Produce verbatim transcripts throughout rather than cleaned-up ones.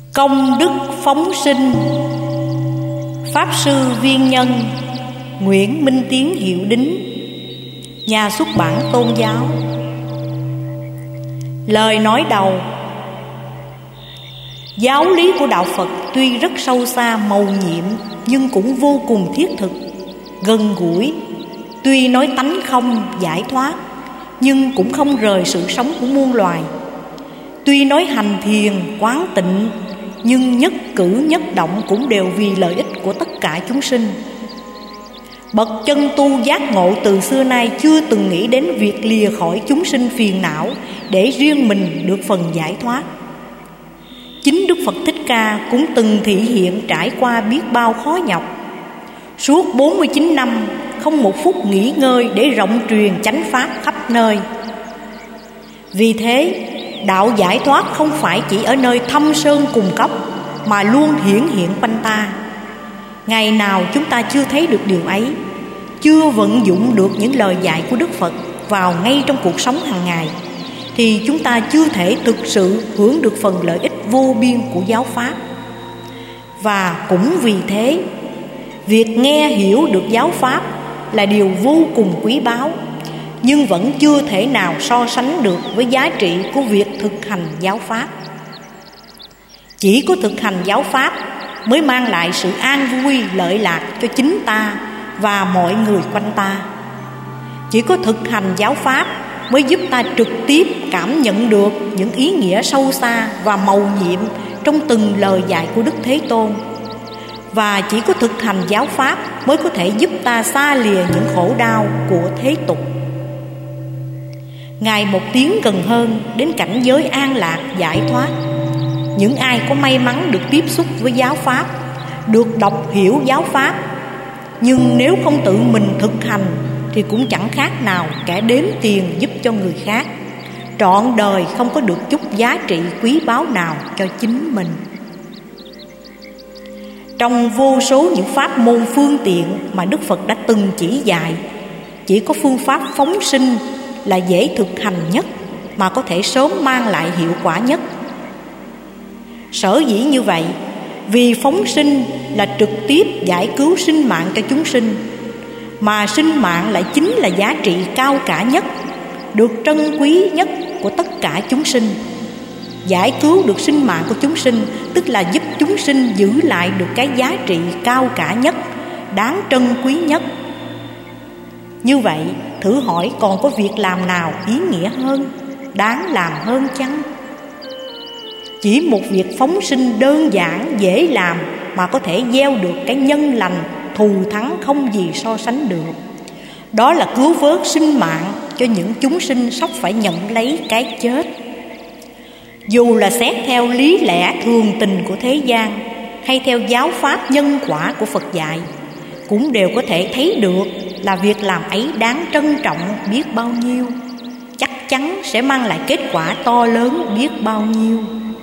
Công đức phóng sinh. Pháp sư Viên Nhân, Nguyễn Minh Tiến Hiệu Đính, nhà xuất bản Tôn Giáo. Lời nói đầu. Giáo lý của Đạo Phật tuy rất sâu xa mầu nhiệm, nhưng cũng vô cùng thiết thực, gần gũi. Tuy nói tánh không giải thoát, nhưng cũng không rời sự sống của muôn loài. Tuy nói hành thiền, quán tịnh, nhưng nhất cử nhất động cũng đều vì lợi ích của tất cả chúng sinh. Bậc chân tu giác ngộ từ xưa nay chưa từng nghĩ đến việc lìa khỏi chúng sinh phiền não để riêng mình được phần giải thoát. Chính Đức Phật Thích Ca cũng từng thị hiện trải qua biết bao khó nhọc. Suốt bốn mươi chín năm không một phút nghỉ ngơi để rộng truyền chánh pháp khắp nơi. Vì thế, đạo giải thoát không phải chỉ ở nơi thâm sơn cùng cốc, mà luôn hiển hiện quanh ta. Ngày nào chúng ta chưa thấy được điều ấy, chưa vận dụng được những lời dạy của Đức Phật vào ngay trong cuộc sống hàng ngày, thì chúng ta chưa thể thực sự hưởng được phần lợi ích vô biên của giáo pháp. Và cũng vì thế, việc nghe hiểu được giáo pháp là điều vô cùng quý báu, nhưng vẫn chưa thể nào so sánh được với giá trị của việc thực hành giáo pháp. Chỉ có thực hành giáo pháp mới mang lại sự an vui lợi lạc cho chính ta và mọi người quanh ta. Chỉ có thực hành giáo pháp mới giúp ta trực tiếp cảm nhận được những ý nghĩa sâu xa và mầu nhiệm trong từng lời dạy của Đức Thế Tôn. Và chỉ có thực hành giáo pháp mới có thể giúp ta xa lìa những khổ đau của thế tục, ngày một tiến gần hơn đến cảnh giới an lạc giải thoát. Những ai có may mắn được tiếp xúc với giáo pháp, được đọc hiểu giáo pháp, nhưng nếu không tự mình thực hành thì cũng chẳng khác nào kẻ đếm tiền giúp cho người khác, trọn đời không có được chút giá trị quý báu nào cho chính mình. Trong vô số những pháp môn phương tiện mà Đức Phật đã từng chỉ dạy, chỉ có phương pháp phóng sinh là dễ thực hành nhất, mà có thể sớm mang lại hiệu quả nhất. Sở dĩ như vậy, vì phóng sinh là trực tiếp giải cứu sinh mạng cho chúng sinh, mà sinh mạng lại chính là giá trị cao cả nhất, được trân quý nhất của tất cả chúng sinh. Giải cứu được sinh mạng của chúng sinh tức là giúp chúng sinh giữ lại được cái giá trị cao cả nhất, đáng trân quý nhất. Như vậy, thử hỏi còn có việc làm nào ý nghĩa hơn, đáng làm hơn chăng? Chỉ một việc phóng sinh đơn giản, dễ làm mà có thể gieo được cái nhân lành thù thắng không gì so sánh được. Đó là cứu vớt sinh mạng cho những chúng sinh sắp phải nhận lấy cái chết. Dù là xét theo lý lẽ thường tình của thế gian, hay theo giáo pháp nhân quả của Phật dạy, cũng đều có thể thấy được là việc làm ấy đáng trân trọng biết bao nhiêu, chắc chắn sẽ mang lại kết quả to lớn biết bao nhiêu.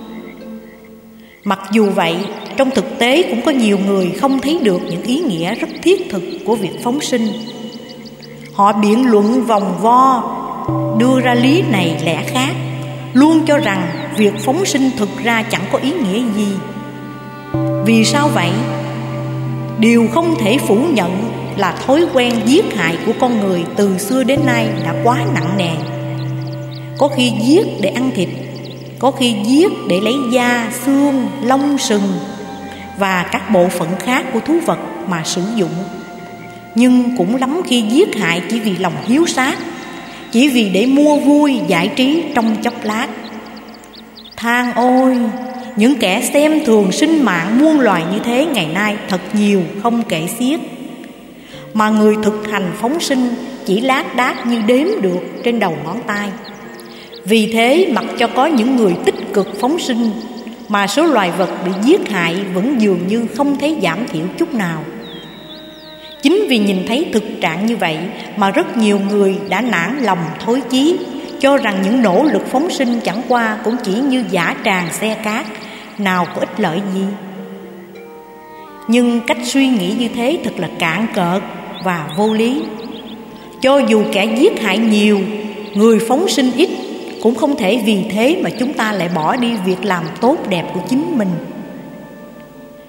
Mặc dù vậy, trong thực tế cũng có nhiều người không thấy được những ý nghĩa rất thiết thực của việc phóng sinh. Họ biện luận vòng vo, đưa ra lý này lẽ khác, luôn cho rằng việc phóng sinh thực ra chẳng có ý nghĩa gì. Vì sao vậy? Điều không thể phủ nhận là thói quen giết hại của con người từ xưa đến nay đã quá nặng nề. Có khi giết để ăn thịt, có khi giết để lấy da, xương, lông, sừng và các bộ phận khác của thú vật mà sử dụng. Nhưng cũng lắm khi giết hại chỉ vì lòng hiếu sát, chỉ vì để mua vui giải trí trong chốc lát. Than ôi, những kẻ xem thường sinh mạng muôn loài như thế ngày nay thật nhiều không kể xiết. Mà người thực hành phóng sinh chỉ lác đác như đếm được trên đầu ngón tay. Vì thế, mặc cho có những người tích cực phóng sinh, mà số loài vật bị giết hại vẫn dường như không thấy giảm thiểu chút nào. Chính vì nhìn thấy thực trạng như vậy mà rất nhiều người đã nản lòng thối chí, cho rằng những nỗ lực phóng sinh chẳng qua cũng chỉ như dã tràng xe cát, nào có ích lợi gì. Nhưng cách suy nghĩ như thế thật là cạn cợt và vô lý. Cho dù kẻ giết hại nhiều, người phóng sinh ít, cũng không thể vì thế mà chúng ta lại bỏ đi việc làm tốt đẹp của chính mình.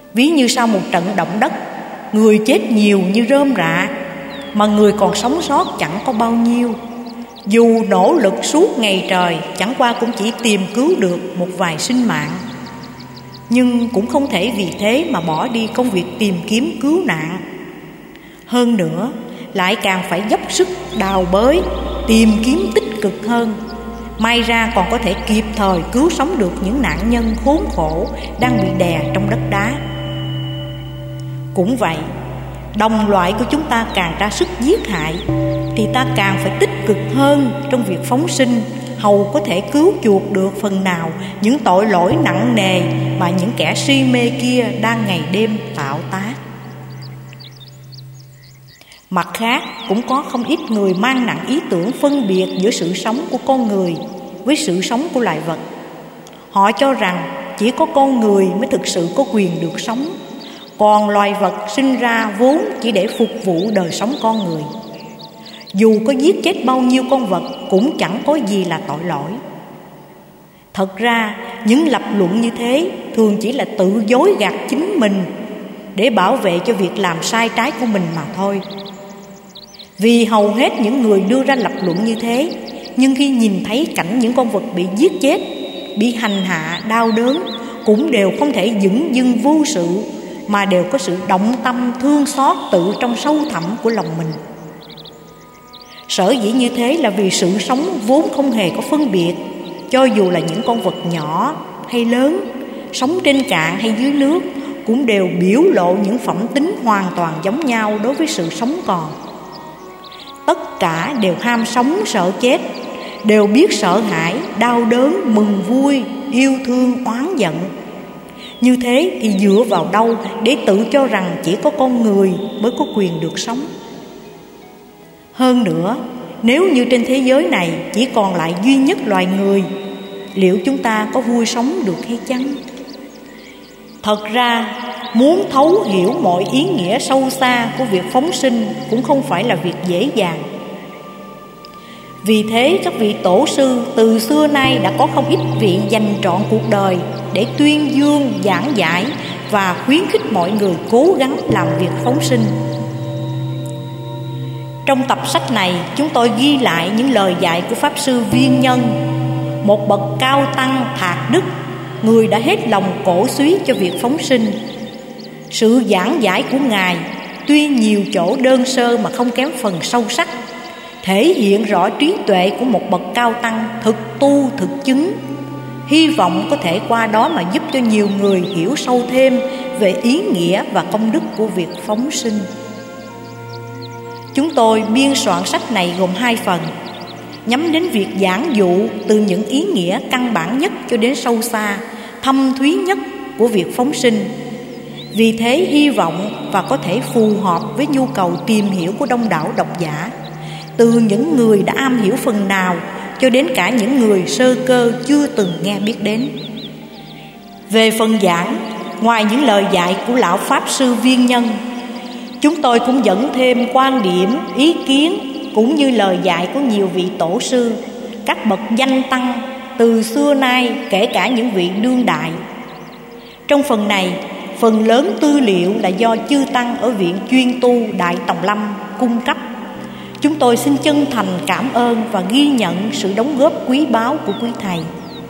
Ví như sau một trận động đất, người chết nhiều như rơm rạ, mà người còn sống sót chẳng có bao nhiêu. Dù nỗ lực suốt ngày trời, chẳng qua cũng chỉ tìm cứu được một vài sinh mạng. Nhưng cũng không thể vì thế mà bỏ đi công việc tìm kiếm cứu nạn. Hơn nữa, lại càng phải dốc sức đào bới, tìm kiếm tích cực hơn. May ra còn có thể kịp thời cứu sống được những nạn nhân khốn khổ đang bị đè trong đất đá. Cũng vậy, đồng loại của chúng ta càng ra sức giết hại, thì ta càng phải tích cực hơn trong việc phóng sinh, hầu có thể cứu chuộc được phần nào những tội lỗi nặng nề mà những kẻ si mê kia đang ngày đêm tạo tác. Mặt khác, cũng có không ít người mang nặng ý tưởng phân biệt giữa sự sống của con người với sự sống của loài vật. Họ cho rằng chỉ có con người mới thực sự có quyền được sống, còn loài vật sinh ra vốn chỉ để phục vụ đời sống con người. Dù có giết chết bao nhiêu con vật cũng chẳng có gì là tội lỗi. Thật ra, những lập luận như thế thường chỉ là tự dối gạt chính mình để bảo vệ cho việc làm sai trái của mình mà thôi. Vì hầu hết những người đưa ra lập luận như thế, nhưng khi nhìn thấy cảnh những con vật bị giết chết, bị hành hạ đau đớn, cũng đều không thể dửng dưng vô sự, mà đều có sự động tâm thương xót tự trong sâu thẳm của lòng mình. Sở dĩ như thế là vì sự sống vốn không hề có phân biệt, cho dù là những con vật nhỏ hay lớn, sống trên cạn hay dưới nước, cũng đều biểu lộ những phẩm tính hoàn toàn giống nhau đối với sự sống còn. Tất cả đều ham sống sợ chết, đều biết sợ hãi, đau đớn, mừng vui, yêu thương, oán giận. Như thế thì dựa vào đâu để tự cho rằng chỉ có con người mới có quyền được sống? Hơn nữa, nếu như trên thế giới này chỉ còn lại duy nhất loài người, liệu chúng ta có vui sống được hay chăng? Thật ra, muốn thấu hiểu mọi ý nghĩa sâu xa của việc phóng sinh cũng không phải là việc dễ dàng. Vì thế, các vị tổ sư từ xưa nay đã có không ít vị dành trọn cuộc đời để tuyên dương, giảng giải và khuyến khích mọi người cố gắng làm việc phóng sinh. Trong tập sách này, chúng tôi ghi lại những lời dạy của Pháp Sư Viên Nhân, một bậc cao tăng thạc đức, người đã hết lòng cổ súy cho việc phóng sinh. Sự giảng giải của Ngài tuy nhiều chỗ đơn sơ mà không kém phần sâu sắc, thể hiện rõ trí tuệ của một bậc cao tăng thực tu thực chứng. Hy vọng có thể qua đó mà giúp cho nhiều người hiểu sâu thêm về ý nghĩa và công đức của việc phóng sinh. Chúng tôi biên soạn sách này gồm hai phần, nhắm đến việc giảng dụ từ những ý nghĩa căn bản nhất cho đến sâu xa, thâm thúy nhất của việc phóng sinh. Vì thế hy vọng và có thể phù hợp với nhu cầu tìm hiểu của đông đảo độc giả, từ những người đã am hiểu phần nào cho đến cả những người sơ cơ chưa từng nghe biết đến. Về phần giảng, ngoài những lời dạy của lão Pháp Sư Viên Nhân, chúng tôi cũng dẫn thêm quan điểm, ý kiến cũng như lời dạy của nhiều vị tổ sư, các bậc danh tăng từ xưa nay, kể cả những vị đương đại. Trong phần này, phần lớn tư liệu là do chư tăng ở Viện Chuyên Tu Đại Tòng Lâm cung cấp. Chúng tôi xin chân thành cảm ơn và ghi nhận sự đóng góp quý báu của quý thầy.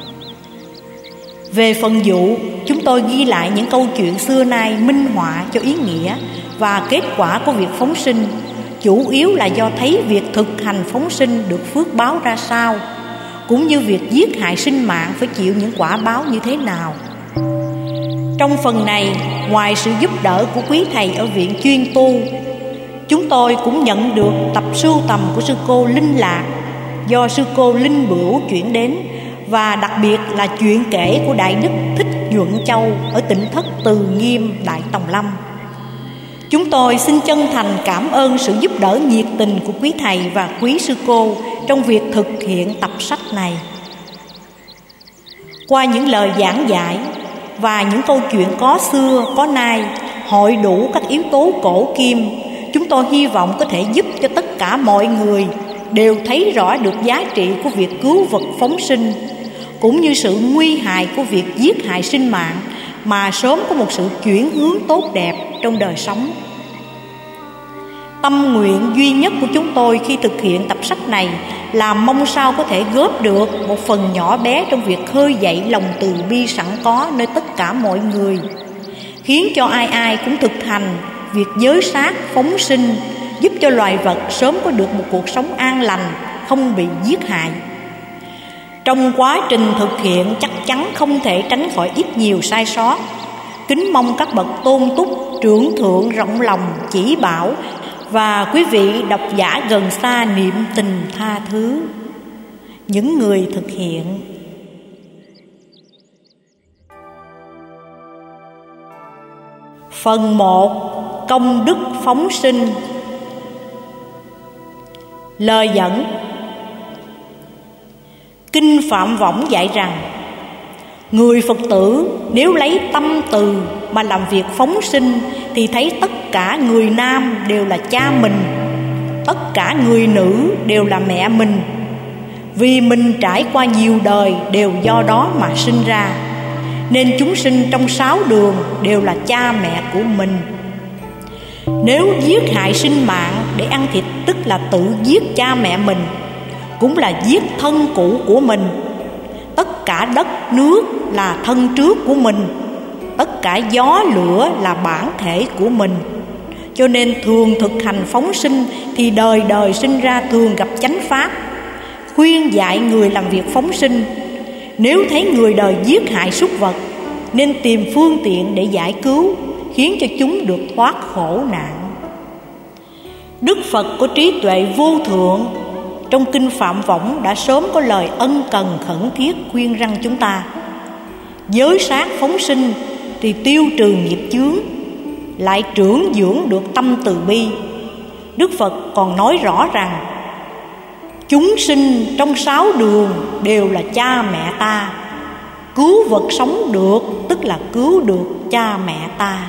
Về phần dụ, chúng tôi ghi lại những câu chuyện xưa nay minh họa cho ý nghĩa và kết quả của việc phóng sinh, chủ yếu là do thấy việc thực hành phóng sinh được phước báo ra sao, cũng như việc giết hại sinh mạng phải chịu những quả báo như thế nào. Trong phần này, ngoài sự giúp đỡ của quý thầy ở Viện Chuyên Tu, chúng tôi cũng nhận được tập sưu tầm của sư cô Linh Lạc do sư cô Linh Bửu chuyển đến, và đặc biệt là chuyện kể của Đại Đức Thích Nhuận Châu ở tỉnh Thất Từ Nghiêm, Đại Tòng Lâm. Chúng tôi xin chân thành cảm ơn sự giúp đỡ nhiệt tình của quý thầy và quý sư cô trong việc thực hiện tập sách này. Qua những lời giảng giải và những câu chuyện có xưa có nay, hội đủ các yếu tố cổ kim, chúng tôi hy vọng có thể giúp cho tất cả mọi người đều thấy rõ được giá trị của việc cứu vật phóng sinh, cũng như sự nguy hại của việc giết hại sinh mạng mà sớm có một sự chuyển hướng tốt đẹp trong đời sống. Tâm nguyện duy nhất của chúng tôi khi thực hiện tập sách này là mong sao có thể góp được một phần nhỏ bé trong việc khơi dậy lòng từ bi sẵn có nơi tất cả mọi người, khiến cho ai ai cũng thực hành việc giới sát phóng sinh, giúp cho loài vật sớm có được một cuộc sống an lành, không bị giết hại. Trong quá trình thực hiện chắc chắn không thể tránh khỏi ít nhiều sai sót. Kính mong các bậc tôn túc, trưởng thượng rộng lòng chỉ bảo, và quý vị độc giả gần xa niệm tình tha thứ. Những người thực hiện. Phần một. Công đức phóng sinh. Lời dẫn. Kinh Phạm Võng dạy rằng, người Phật tử nếu lấy tâm từ mà làm việc phóng sinh thì thấy tất cả người nam đều là cha mình, tất cả người nữ đều là mẹ mình. Vì mình trải qua nhiều đời đều do đó mà sinh ra, nên chúng sinh trong sáu đường đều là cha mẹ của mình. Nếu giết hại sinh mạng để ăn thịt, tức là tự giết cha mẹ mình, cũng là giết thân cũ của mình. Tất cả đất nước là thân trước của mình, tất cả gió lửa là bản thể của mình. Cho nên thường thực hành phóng sinh thì đời đời sinh ra thường gặp chánh pháp. Khuyên dạy người làm việc phóng sinh, nếu thấy người đời giết hại súc vật, nên tìm phương tiện để giải cứu, khiến cho chúng được thoát khổ nạn. Đức Phật có trí tuệ vô thượng, trong Kinh Phạm Võng đã sớm có lời ân cần khẩn thiết khuyên răn chúng ta: giới sát phóng sinh thì tiêu trừ nghiệp chướng, lại trưởng dưỡng được tâm từ bi. Đức Phật còn nói rõ rằng, chúng sinh trong sáu đường đều là cha mẹ ta. Cứu vật sống được, tức là cứu được cha mẹ ta.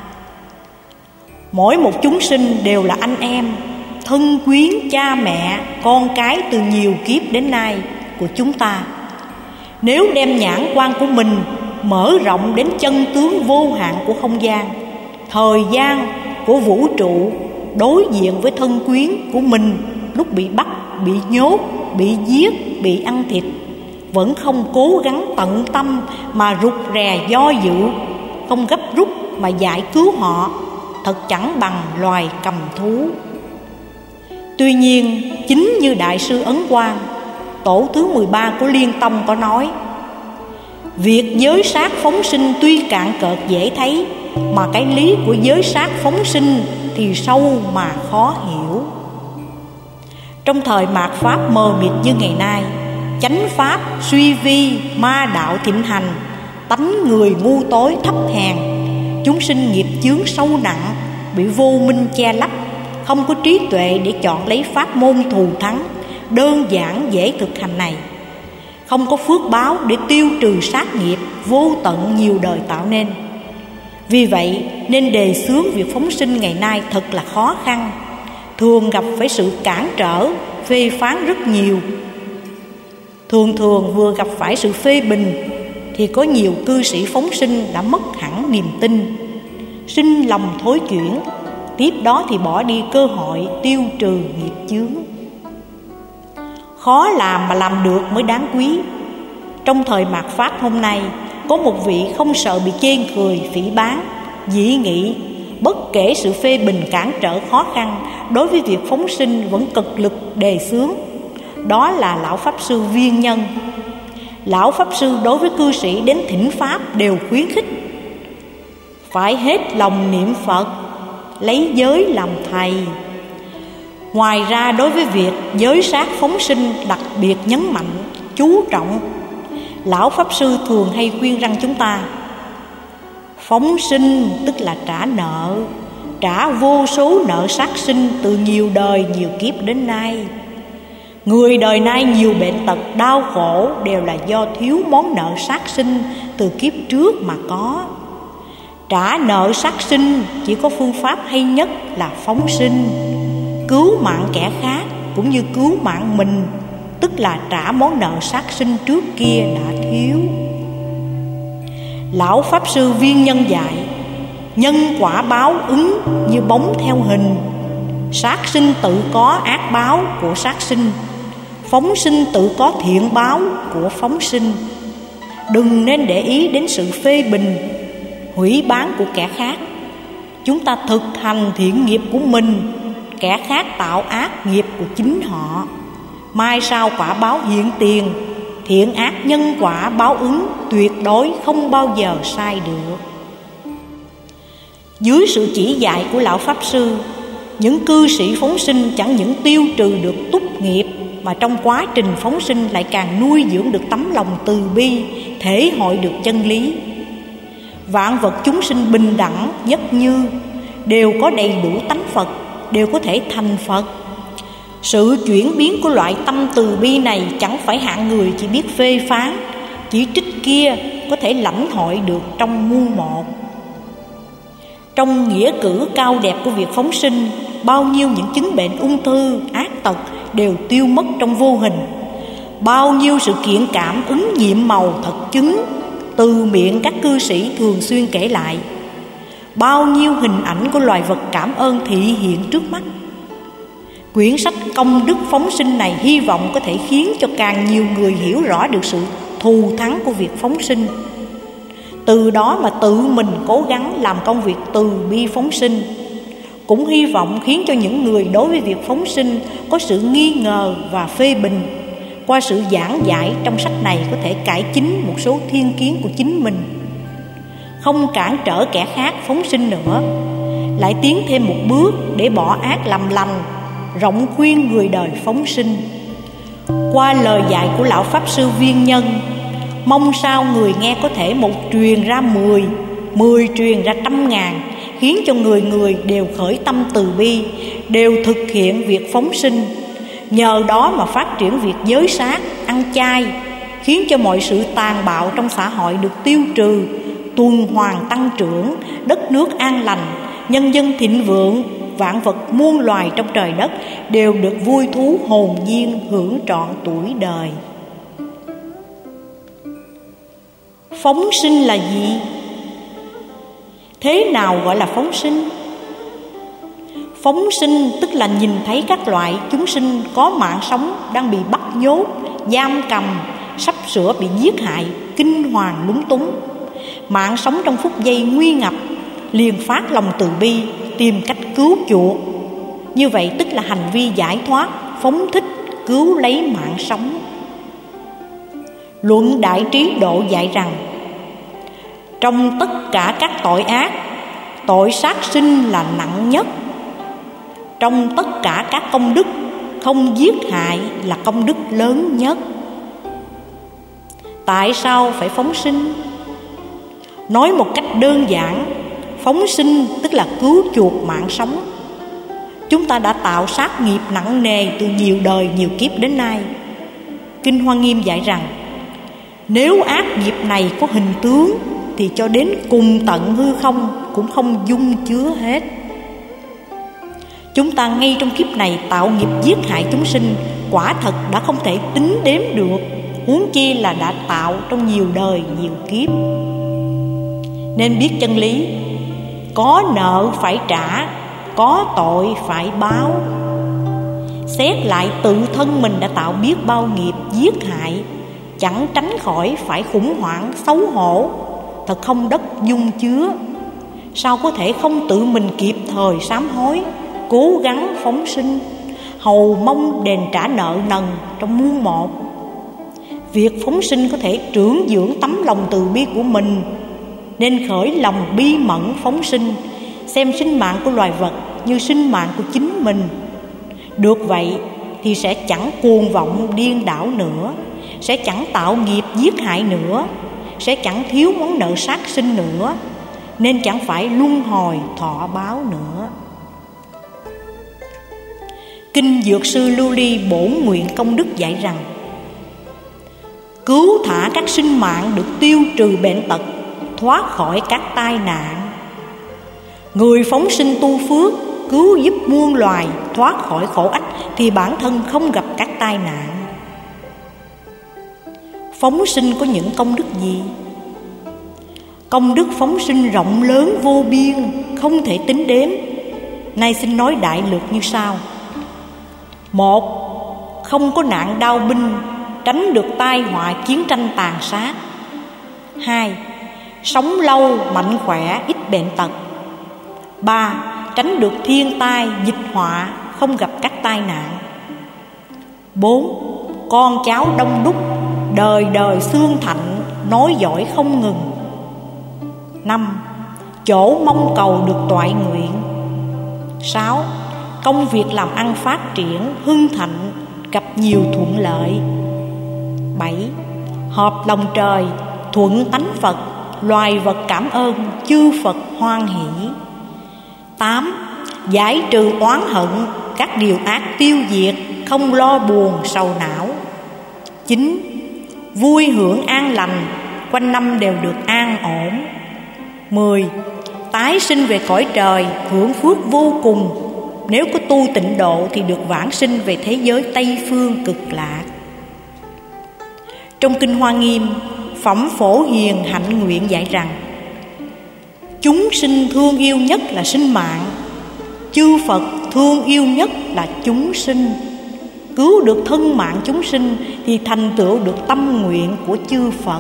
Mỗi một chúng sinh đều là anh em, thân quyến cha mẹ, con cái từ nhiều kiếp đến nay của chúng ta. Nếu đem nhãn quan của mình mở rộng đến chân tướng vô hạn của không gian, thời gian của vũ trụ, đối diện với thân quyến của mình lúc bị bắt, bị nhốt, bị giết, bị ăn thịt, vẫn không cố gắng tận tâm mà rụt rè do dự, không gấp rút mà giải cứu họ, thật chẳng bằng loài cầm thú. Tuy nhiên, chính như Đại sư Ấn Quang, tổ thứ mười ba của Liên Tông có nói, việc giới sát phóng sinh tuy cạn cợt dễ thấy, mà cái lý của giới sát phóng sinh thì sâu mà khó hiểu. Trong thời mạt Pháp mờ mịt như ngày nay, chánh Pháp suy vi, ma đạo thịnh hành, tánh người ngu tối thấp hèn, chúng sinh nghiệp chướng sâu nặng, bị vô minh che lấp, không có trí tuệ để chọn lấy pháp môn thù thắng đơn giản dễ thực hành này, không có phước báo để tiêu trừ sát nghiệp vô tận nhiều đời tạo nên. Vì vậy nên đề xướng việc phóng sinh ngày nay thật là khó khăn, thường gặp phải sự cản trở, phê phán rất nhiều. Thường thường vừa gặp phải sự phê bình thì có nhiều cư sĩ phóng sinh đã mất hẳn niềm tin, sinh lòng thối chuyển, tiếp đó thì bỏ đi cơ hội tiêu trừ nghiệp chướng. Khó làm mà làm được mới đáng quý. Trong thời mạt Pháp hôm nay, có một vị không sợ bị chê cười, phỉ báng, dị nghị, bất kể sự phê bình cản trở khó khăn, đối với việc phóng sinh vẫn cực lực đề xướng. Đó là Lão Pháp Sư Viên Nhân. Lão Pháp Sư đối với cư sĩ đến thỉnh Pháp đều khuyến khích: phải hết lòng niệm Phật, lấy giới làm thầy. Ngoài ra đối với việc giới sát phóng sinh đặc biệt nhấn mạnh, chú trọng. Lão Pháp Sư thường hay khuyên răn chúng ta: phóng sinh tức là trả nợ, trả vô số nợ sát sinh từ nhiều đời nhiều kiếp đến nay. Người đời nay nhiều bệnh tật đau khổ đều là do thiếu món nợ sát sinh từ kiếp trước mà có. Trả nợ sát sinh chỉ có phương pháp hay nhất là phóng sinh, cứu mạng kẻ khác cũng như cứu mạng mình, tức là trả món nợ sát sinh trước kia đã thiếu. Lão Pháp Sư Viên Nhân dạy: nhân quả báo ứng như bóng theo hình. Sát sinh tự có ác báo của sát sinh, phóng sinh tự có thiện báo của phóng sinh. Đừng nên để ý đến sự phê bình, hủy báng của kẻ khác. Chúng ta thực hành thiện nghiệp của mình, kẻ khác tạo ác nghiệp của chính họ. Mai sau quả báo hiện tiền, thiện ác nhân quả báo ứng tuyệt đối không bao giờ sai được. Dưới sự chỉ dạy của Lão Pháp Sư, những cư sĩ phóng sinh chẳng những tiêu trừ được túc nghiệp, mà trong quá trình phóng sinh lại càng nuôi dưỡng được tấm lòng từ bi, thể hội được chân lý. Vạn vật chúng sinh bình đẳng, nhất như, đều có đầy đủ tánh Phật, đều có thể thành Phật. Sự chuyển biến của loại tâm từ bi này chẳng phải hạng người chỉ biết phê phán, chỉ trích kia có thể lãnh hội được trong muôn một. Trong nghĩa cử cao đẹp của việc phóng sinh, bao nhiêu những chứng bệnh ung thư, ác tật đều tiêu mất trong vô hình. Bao nhiêu sự kiện cảm ứng nhiệm màu thật chứng từ miệng các cư sĩ thường xuyên kể lại. Bao nhiêu hình ảnh của loài vật cảm ơn thị hiện trước mắt. Quyển sách Công đức phóng sinh này hy vọng có thể khiến cho càng nhiều người hiểu rõ được sự thù thắng của việc phóng sinh, từ đó mà tự mình cố gắng làm công việc từ bi phóng sinh. Cũng hy vọng khiến cho những người đối với việc phóng sinh có sự nghi ngờ và phê bình, qua sự giảng giải trong sách này có thể cải chính một số thiên kiến của chính mình, không cản trở kẻ khác phóng sinh nữa, lại tiến thêm một bước để bỏ ác làm lành, rộng khuyên người đời phóng sinh. Qua lời dạy của Lão Pháp Sư Viên Nhân, mong sao người nghe có thể một truyền ra mười, mười truyền ra trăm ngàn, khiến cho người người đều khởi tâm từ bi, đều thực hiện việc phóng sinh. Nhờ đó mà phát triển việc giới sát, ăn chay, khiến cho mọi sự tàn bạo trong xã hội được tiêu trừ, tuần hoàn tăng trưởng, đất nước an lành, nhân dân thịnh vượng, vạn vật muôn loài trong trời đất đều được vui thú hồn nhiên hưởng trọn tuổi đời. Phóng sinh là gì? Thế nào gọi là phóng sinh? Phóng sinh tức là nhìn thấy các loại chúng sinh có mạng sống đang bị bắt nhốt, giam cầm, sắp sửa bị giết hại, kinh hoàng lúng túng. Mạng sống trong phút giây nguy ngập, liền phát lòng từ bi, tìm cách cứu chuộc. Như vậy tức là hành vi giải thoát, phóng thích, cứu lấy mạng sống. Luận Đại Trí Độ dạy rằng, trong tất cả các tội ác, tội sát sinh là nặng nhất. Trong tất cả các công đức, không giết hại là công đức lớn nhất. Tại sao phải phóng sinh? Nói một cách đơn giản, phóng sinh tức là cứu chuộc mạng sống. Chúng ta đã tạo sát nghiệp nặng nề từ nhiều đời nhiều kiếp đến nay. Kinh Hoa Nghiêm dạy rằng, nếu ác nghiệp này có hình tướng thì cho đến cùng tận hư không cũng không dung chứa hết. Chúng ta ngay trong kiếp này tạo nghiệp giết hại chúng sinh, quả thật đã không thể tính đếm được, huống chi là đã tạo trong nhiều đời nhiều kiếp. Nên biết chân lý, có nợ phải trả, có tội phải báo. Xét lại tự thân mình đã tạo biết bao nghiệp giết hại, chẳng tránh khỏi phải khủng hoảng xấu hổ, thật không đất dung chứa. Sao có thể không tự mình kịp thời sám hối, cố gắng phóng sinh, hầu mong đền trả nợ nần trong muôn một. Việc phóng sinh có thể trưởng dưỡng tấm lòng từ bi của mình, nên khởi lòng bi mẫn phóng sinh, xem sinh mạng của loài vật như sinh mạng của chính mình. Được vậy thì sẽ chẳng cuồng vọng điên đảo nữa, sẽ chẳng tạo nghiệp giết hại nữa, sẽ chẳng thiếu món nợ sát sinh nữa, nên chẳng phải luân hồi thọ báo nữa. Kinh Dược Sư Lưu Ly Bổn Nguyện Công Đức dạy rằng, cứu thả các sinh mạng được tiêu trừ bệnh tật, thoát khỏi các tai nạn. Người phóng sinh tu phước, cứu giúp muôn loài thoát khỏi khổ ách, thì bản thân không gặp các tai nạn. Phóng sinh có những công đức gì? Công đức phóng sinh rộng lớn vô biên, không thể tính đếm. Nay xin nói đại lược như sau. Một, không có nạn đao binh, tránh được tai họa chiến tranh tàn sát. Hai, sống lâu, mạnh khỏe, ít bệnh tật. Ba, tránh được thiên tai, dịch họa, không gặp các tai nạn. Bốn, con cháu đông đúc, đời đời xương thạnh, nói giỏi không ngừng. Năm, chỗ mong cầu được toại nguyện. Sáu, công việc làm ăn phát triển, hưng thịnh, gặp nhiều thuận lợi. Bảy, hợp lòng trời, thuận tánh Phật, loài vật cảm ơn, chư Phật hoan hỷ. Tám, giải trừ oán hận, các điều ác tiêu diệt, không lo buồn sầu não. Chín, vui hưởng an lành, quanh năm đều được an ổn. Mười, tái sinh về cõi trời, hưởng phước vô cùng. Nếu có tu tịnh độ thì được vãng sinh về thế giới Tây Phương Cực Lạc. Trong Kinh Hoa Nghiêm, Phẩm Phổ Hiền Hạnh Nguyện dạy rằng: chúng sinh thương yêu nhất là sinh mạng, chư Phật thương yêu nhất là chúng sinh. Cứu được thân mạng chúng sinh thì thành tựu được tâm nguyện của chư Phật.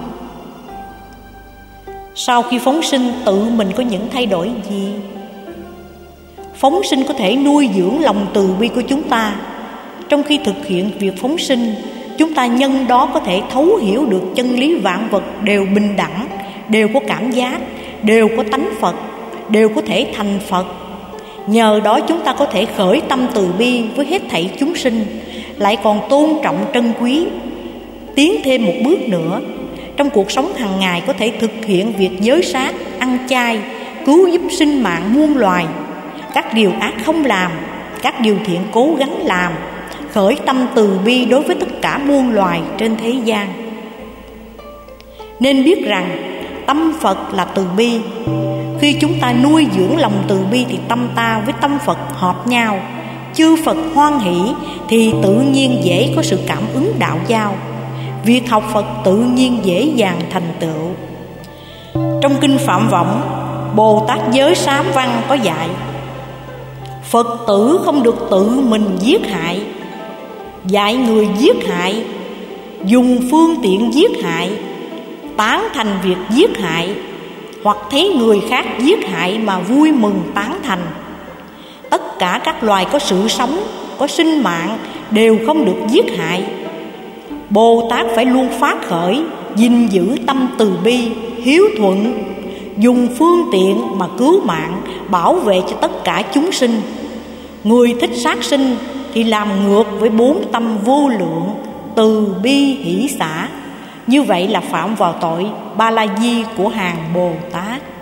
Sau khi phóng sinh, tự mình có những thay đổi gì? Phóng sinh có thể nuôi dưỡng lòng từ bi của chúng ta. Trong khi thực hiện việc phóng sinh, chúng ta nhân đó có thể thấu hiểu được chân lý vạn vật đều bình đẳng, đều có cảm giác, đều có tánh Phật, đều có thể thành Phật. Nhờ đó chúng ta có thể khởi tâm từ bi với hết thảy chúng sinh, lại còn tôn trọng trân quý. Tiến thêm một bước nữa, trong cuộc sống hàng ngày có thể thực hiện việc giới sát, ăn chay, cứu giúp sinh mạng muôn loài. Các điều ác không làm, các điều thiện cố gắng làm, khởi tâm từ bi đối với tất cả muôn loài trên thế gian. Nên biết rằng tâm Phật là từ bi. Khi chúng ta nuôi dưỡng lòng từ bi thì tâm ta với tâm Phật hợp nhau, chư Phật hoan hỷ thì tự nhiên dễ có sự cảm ứng đạo giao. Việc học Phật tự nhiên dễ dàng thành tựu. Trong Kinh Phạm Võng, Bồ Tát Giới Sám Văn có dạy: Phật tử không được tự mình giết hại, dạy người giết hại, dùng phương tiện giết hại, tán thành việc giết hại, hoặc thấy người khác giết hại mà vui mừng tán thành. Tất cả các loài có sự sống, có sinh mạng đều không được giết hại. Bồ Tát phải luôn phát khởi, gìn giữ tâm từ bi, hiếu thuận, dùng phương tiện mà cứu mạng, bảo vệ cho tất cả chúng sinh. Người thích sát sinh thì làm ngược với bốn tâm vô lượng, từ bi hỷ xả. Như vậy là phạm vào tội Ba La Di của hàng Bồ Tát.